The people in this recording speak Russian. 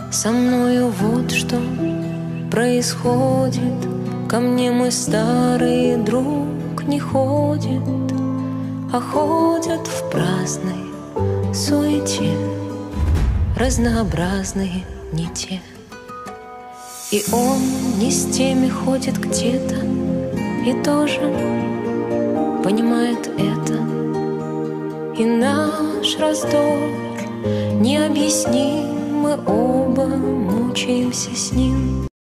Со мною вот что происходит. Ко мне мой старый друг не ходит, а ходят в праздной суете разнообразные не те. И он не с теми ходит где-то и тоже понимает это. И наш раздор необъясним, мы оба мучаемся с ним.